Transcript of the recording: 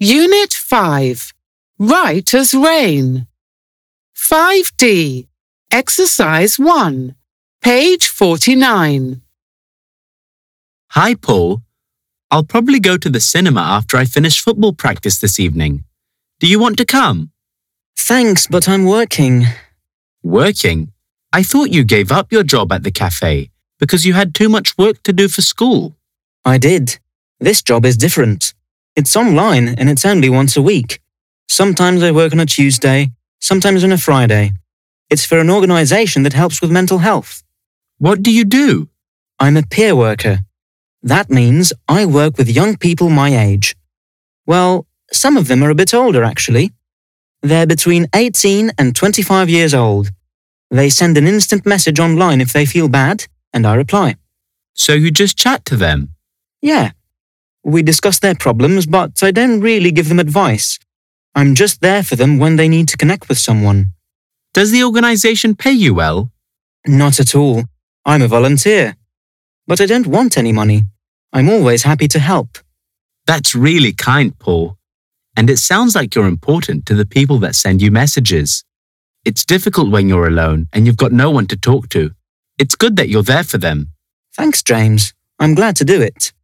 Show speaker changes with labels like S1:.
S1: Unit 5. Write as rain. 5D. Exercise 1. Page 49.
S2: Hi, Paul. I'll probably go to the cinema after I finish football practice this evening. Do you want to come?
S3: Thanks, but I'm working.
S2: Working? I thought you gave up your job at the cafe because you had too much work to do for school.
S3: I did. This job is different. It's online and it's only once a week. Sometimes I work on a Tuesday, sometimes on a Friday. It's for an organisation that helps with mental health.
S2: What do you do?
S3: I'm a peer worker. That means I work with young people my age. Well, some of them are a bit older, actually. They're between 18 and 25 years old. They send an instant message online if they feel bad, and I reply.
S2: So you just chat to them?
S3: Yeah. We discuss their problems, but I don't really give them advice. I'm just there for them when they need to connect with someone.
S2: Does the organisation pay you well?
S3: Not at all. I'm a volunteer. But I don't want any money. I'm always happy to help.
S2: That's really kind, Paul. And it sounds like you're important to the people that send you messages. It's difficult when you're alone and you've got no one to talk to. It's good that you're there for them.
S3: Thanks, James. I'm glad to do it.